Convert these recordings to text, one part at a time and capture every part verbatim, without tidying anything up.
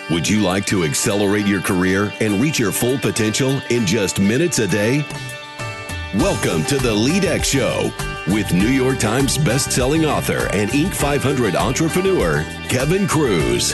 Would you like to accelerate your career and reach your full potential in just minutes a day? Welcome to the LeadX Show with New York Times best-selling author and Inc five hundred entrepreneur, Kevin Kruse.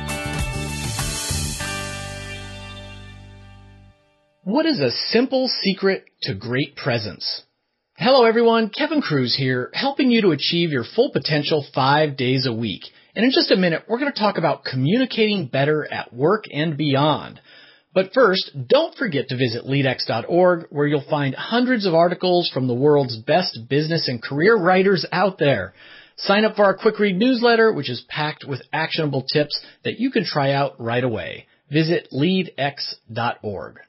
What is a simple secret to great presence? Hello everyone, Kevin Kruse here, helping you to achieve your full potential five days a week. And in just a minute, we're going to talk about communicating better at work and beyond. But first, don't forget to visit lead x dot org, where you'll find hundreds of articles from the world's best business and career writers out there. Sign up for our quick read newsletter, which is packed with actionable tips that you can try out right away. Visit lead x dot org.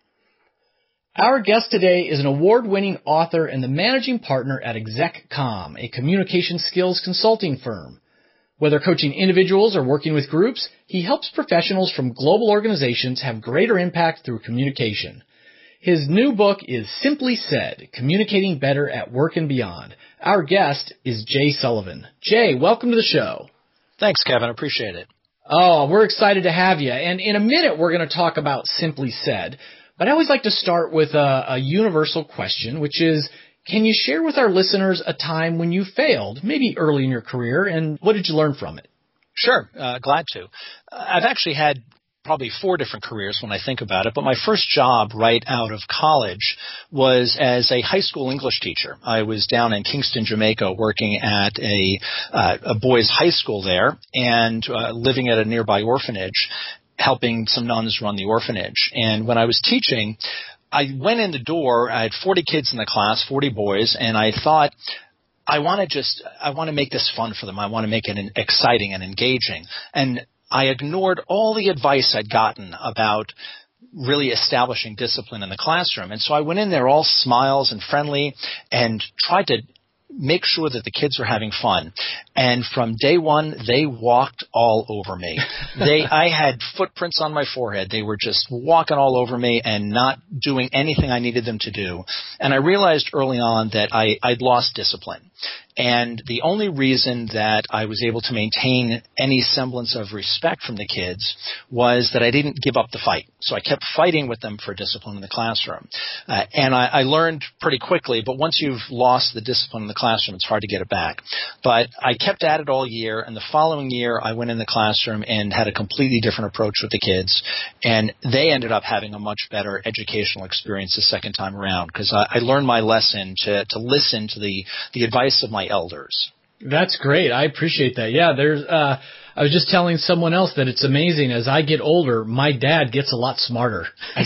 Our guest today is an award-winning author and the managing partner at ExecCom, a communication skills consulting firm. Whether coaching individuals or working with groups, he helps professionals from global organizations have greater impact through communication. His new book is Simply Said, Communicating Better at Work and Beyond. Our guest is Jay Sullivan. Jay, welcome to the show. Thanks, Kevin. Appreciate it. Oh, we're excited to have you. And in a minute, we're going to talk about Simply Said. But I always like to start with a, a universal question, which is, can you share with our listeners a time when you failed, maybe early in your career, and what did you learn from it? Sure. Uh, glad to. I've actually had probably four different careers when I think about it, but my first job right out of college was as a high school English teacher. I was down in Kingston, Jamaica, working at a, uh, a boys' high school there and uh, living at a nearby orphanage, helping some nuns run the orphanage. And when I was teaching, I went in the door, I had forty kids in the class, forty boys, and I thought, I want to just, I want to make this fun for them. I want to make it exciting and engaging. And I ignored all the advice I'd gotten about really establishing discipline in the classroom. And so I went in there all smiles and friendly and tried to make sure that the kids were having fun. And from day one, they walked all over me. They, I had footprints on my forehead. They were just walking all over me and not doing anything I needed them to do. And I realized early on that I, I'd lost discipline. And the only reason that I was able to maintain any semblance of respect from the kids was that I didn't give up the fight. So I kept fighting with them for discipline in the classroom. Uh, and I, I learned pretty quickly, but once you've lost the discipline in the classroom, it's hard to get it back. But I kept at it all year, and the following year I went in the classroom and had a completely different approach with the kids. And they ended up having a much better educational experience the second time around because I, I learned my lesson to, to listen to the, the advice of my elders. That's great. I appreciate that. Yeah, there's. Uh, I was just telling someone else that it's amazing. As I get older, my dad gets a lot smarter.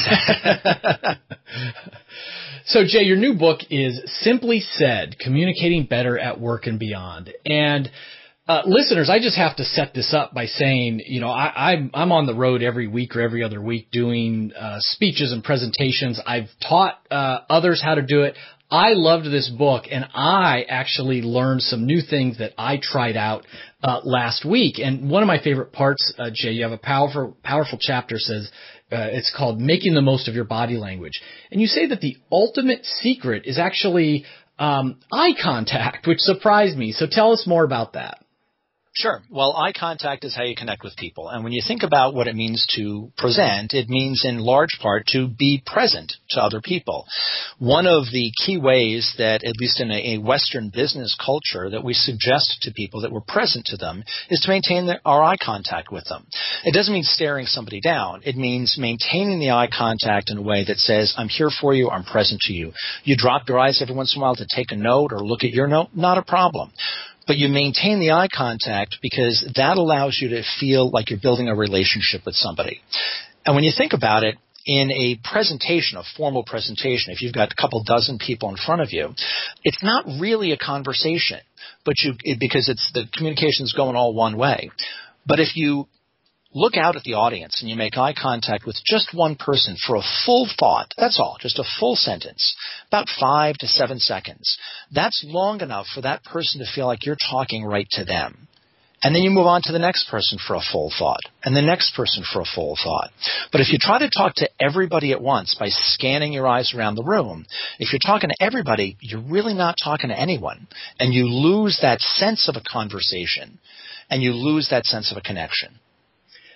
So, Jay, your new book is Simply Said, Communicating Better at Work and Beyond. And uh, listeners, I just have to set this up by saying, you know, I, I'm, I'm on the road every week or every other week doing uh, speeches and presentations. I've taught uh, others how to do it. I loved this book, and I actually learned some new things that I tried out uh, last week. And one of my favorite parts, uh, Jay, you have a powerful, powerful chapter says uh, it's called Making the Most of Your Body Language. And you say that the ultimate secret is actually um, eye contact, which surprised me. So tell us more about that. Sure. Well, eye contact is how you connect with people. And when you think about what it means to present, it means in large part to be present to other people. One of the key ways that, at least in a, a Western business culture, that we suggest to people that we're present to them is to maintain their, our eye contact with them. It doesn't mean staring somebody down. It means maintaining the eye contact in a way that says, I'm here for you, I'm present to you. You drop your eyes every once in a while to take a note or look at your note, not a problem. But you maintain the eye contact because that allows you to feel like you're building a relationship with somebody. And when you think about it, in a presentation, a formal presentation, if you've got a couple dozen people in front of you, it's not really a conversation, but you it, because it's the communication's going all one way. But if you look out at the audience and you make eye contact with just one person for a full thought, that's all, just a full sentence, about five to seven seconds. That's long enough for that person to feel like you're talking right to them. And then you move on to the next person for a full thought, and the next person for a full thought. But if you try to talk to everybody at once by scanning your eyes around the room, if you're talking to everybody, you're really not talking to anyone. And you lose that sense of a conversation, and you lose that sense of a connection.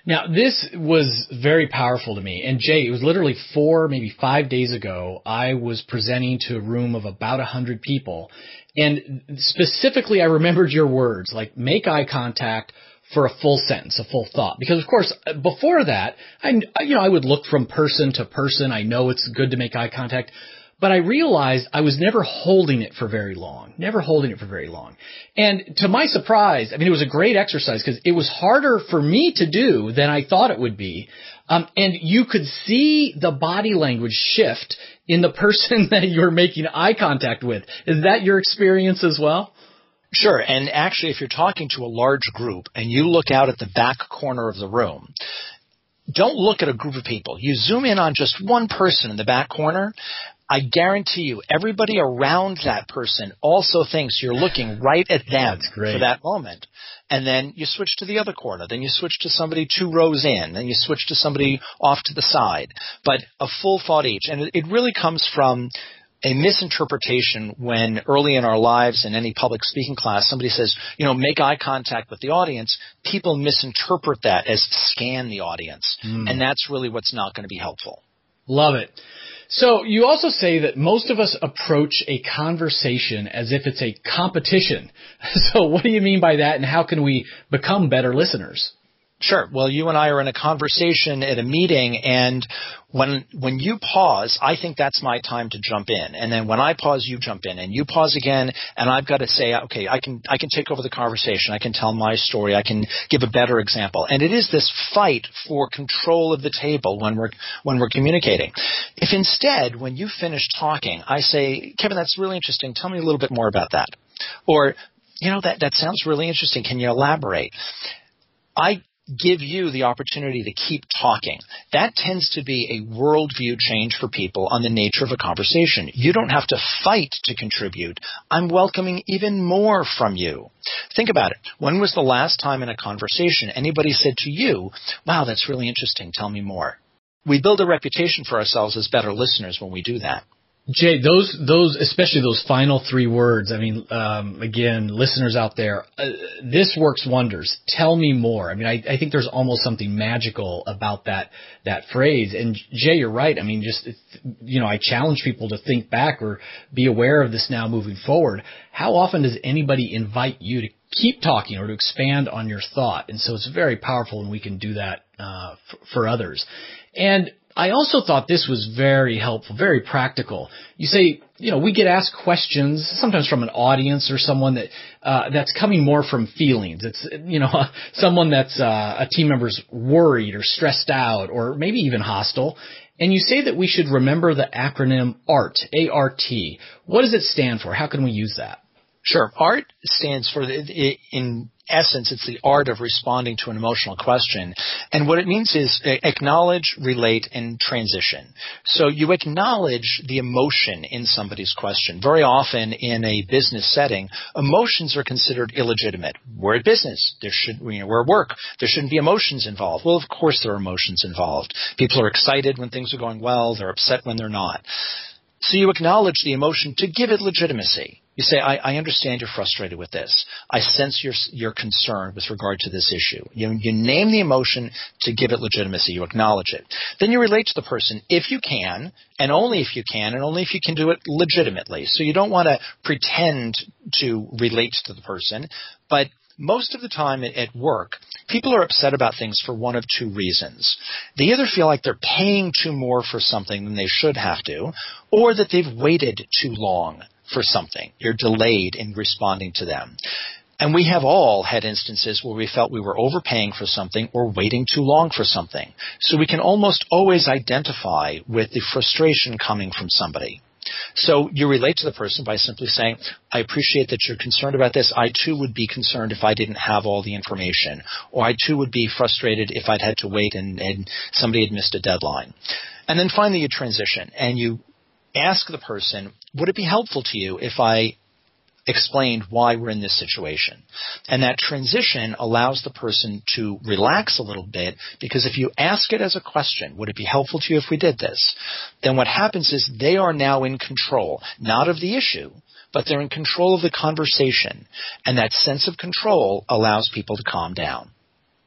Now, this was very powerful to me. And Jay, it was literally four, maybe five days ago, I was presenting to a room of about one hundred people. And specifically, I remembered your words, like make eye contact for a full sentence, a full thought. Because, of course, before that, I, you know, I would look from person to person. I know it's good to make eye contact. But I realized I was never holding it for very long, never holding it for very long. And to my surprise, I mean, it was a great exercise because it was harder for me to do than I thought it would be. Um, and you could see the body language shift in the person that you're making eye contact with. Is that your experience as well? Sure. And actually, if you're talking to a large group and you look out at the back corner of the room, don't look at a group of people. You zoom in on just one person in the back corner. I guarantee you, everybody around that person also thinks you're looking right at them for that moment. And then you switch to the other corner. Then you switch to somebody two rows in. Then you switch to somebody off to the side. But a full thought each. And it really comes from a misinterpretation when early in our lives in any public speaking class, somebody says, you know, make eye contact with the audience. People misinterpret that as scan the audience. Mm. And that's really what's not going to be helpful. Love it. So you also say that most of us approach a conversation as if it's a competition. So what do you mean by that, and how can we become better listeners? Sure. Well, you and I are in a conversation at a meeting, and when when you pause, I think that's my time to jump in. And then when I pause, you jump in, and you pause again, and I've got to say, okay, I can I can take over the conversation. I can tell my story. I can give a better example. And it is this fight for control of the table when we're when we're communicating. If instead, when you finish talking, I say, Kevin, that's really interesting. Tell me a little bit more about that. Or, you know, that that sounds really interesting. Can you elaborate? I give you the opportunity to keep talking. That tends to be a worldview change for people on the nature of a conversation. You don't have to fight to contribute. I'm welcoming even more from you. Think about it. When was the last time in a conversation anybody said to you, wow, that's really interesting. Tell me more. We build a reputation for ourselves as better listeners when we do that. Jay, those, those, especially those final three words, I mean, um, again, listeners out there, uh, this works wonders. Tell me more. I mean, I, I think there's almost something magical about that, that phrase. And Jay, you're right. I mean, just, you know, I challenge people to think back or be aware of this now moving forward. How often does anybody invite you to keep talking or to expand on your thought? And so it's very powerful when we can do that, uh, for, for others. And I also thought this was very helpful, very practical. You say, you know, we get asked questions sometimes from an audience or someone that uh, that's coming more from feelings. It's, you know, someone that's uh, a team member's worried or stressed out or maybe even hostile. And you say that we should remember the acronym ART, A R T. What does it stand for? How can we use that? Sure. ART stands for, the, in essence, it's the art of responding to an emotional question. And what it means is acknowledge, relate, and transition. So you acknowledge the emotion in somebody's question. Very often in a business setting, emotions are considered illegitimate. We're at business. There should, you know, we're at work. There shouldn't be emotions involved. Well, of course there are emotions involved. People are excited when things are going well. They're upset when they're not. So you acknowledge the emotion to give it legitimacy. You say, I, I understand you're frustrated with this. I sense your your concern with regard to this issue. You, you name the emotion to give it legitimacy. You acknowledge it. Then you relate to the person if you can, and only if you can, and only if you can do it legitimately. So you don't want to pretend to relate to the person, but most of the time at work, people are upset about things for one of two reasons. They either feel like they're paying too more for something than they should have to, or that they've waited too long for something. You're delayed in responding to them. And we have all had instances where we felt we were overpaying for something or waiting too long for something. So we can almost always identify with the frustration coming from somebody. So you relate to the person by simply saying, I appreciate that you're concerned about this. I too would be concerned if I didn't have all the information. Or I too would be frustrated if I'd had to wait and, and somebody had missed a deadline. And then finally you transition and you ask the person, would it be helpful to you if I explained why we're in this situation? And that transition allows the person to relax a little bit, because if you ask it as a question, would it be helpful to you if we did this? Then what happens is they are now in control, not of the issue, but they're in control of the conversation. And that sense of control allows people to calm down.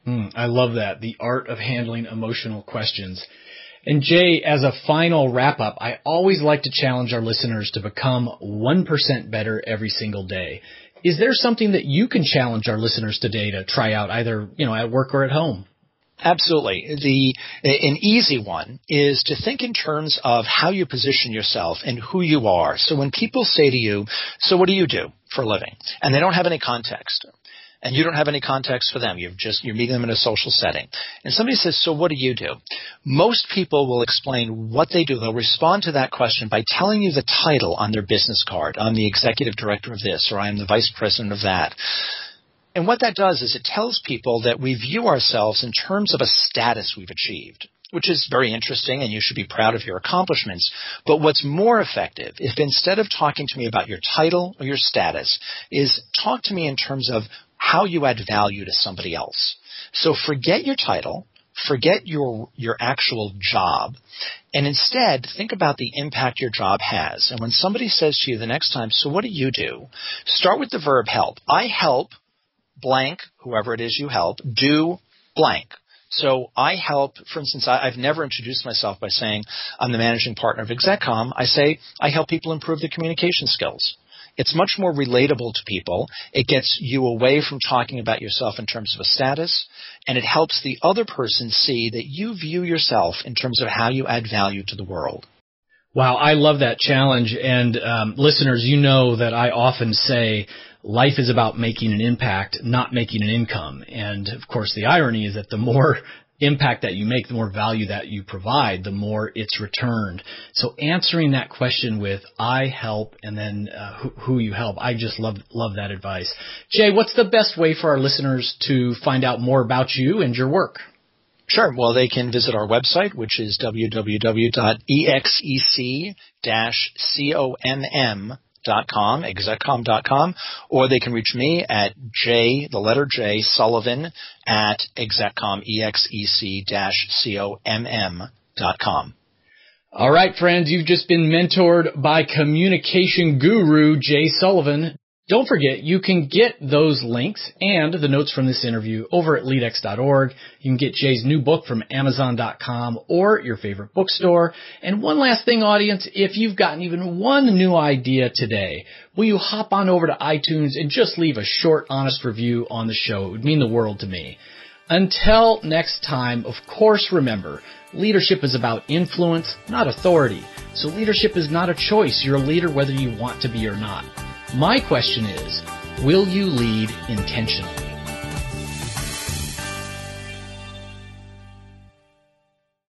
Mm, I love that. The art of handling emotional questions. And Jay, as a final wrap up, I always like to challenge our listeners to become one percent better every single day. Is there something that you can challenge our listeners today to try out either, you know, at work or at home? Absolutely. The an easy one is to think in terms of how you position yourself and who you are. So when people say to you, so what do you do for a living? And they don't have any context. And you don't have any context for them. You're just, you're meeting them in a social setting. And somebody says, so what do you do? Most people will explain what they do. They'll respond to that question by telling you the title on their business card. I'm the executive director of this, or I'm the vice president of that. And what that does is it tells people that we view ourselves in terms of a status we've achieved, which is very interesting, and you should be proud of your accomplishments. But what's more effective, if instead of talking to me about your title or your status, is talk to me in terms of how you add value to somebody else. So forget your title, forget your your actual job, and instead think about the impact your job has. And when somebody says to you the next time, so what do you do? Start with the verb help. I help blank, whoever it is you help, do blank. So I help, for instance, I, I've never introduced myself by saying I'm the managing partner of ExecCom. I say I help people improve their communication skills. It's much more relatable to people. It gets you away from talking about yourself in terms of a status, and it helps the other person see that you view yourself in terms of how you add value to the world. Wow, I love that challenge. And um, listeners, you know that I often say life is about making an impact, not making an income. And, of course, the irony is that the more impact that you make, the more value that you provide, the more it's returned. So answering that question with I help and then uh, who, who you help, I just love love that advice. Jay, what's the best way for our listeners to find out more about you and your work? Sure. Well, they can visit our website, which is w w w dot exec dash comm dot com, execcom dot com, or they can reach me at J, the letter J, Sullivan at execcom, E X E C dash C O M M dot com. All right, friends, you've just been mentored by communication guru Jay Sullivan. Don't forget, you can get those links and the notes from this interview over at lead x dot org. You can get Jay's new book from amazon dot com or your favorite bookstore. And one last thing, audience, if you've gotten even one new idea today, will you hop on over to iTunes and just leave a short, honest review on the show? It would mean the world to me. Until next time, of course, remember, leadership is about influence, not authority. So leadership is not a choice. You're a leader whether you want to be or not. My question is, will you lead intentionally?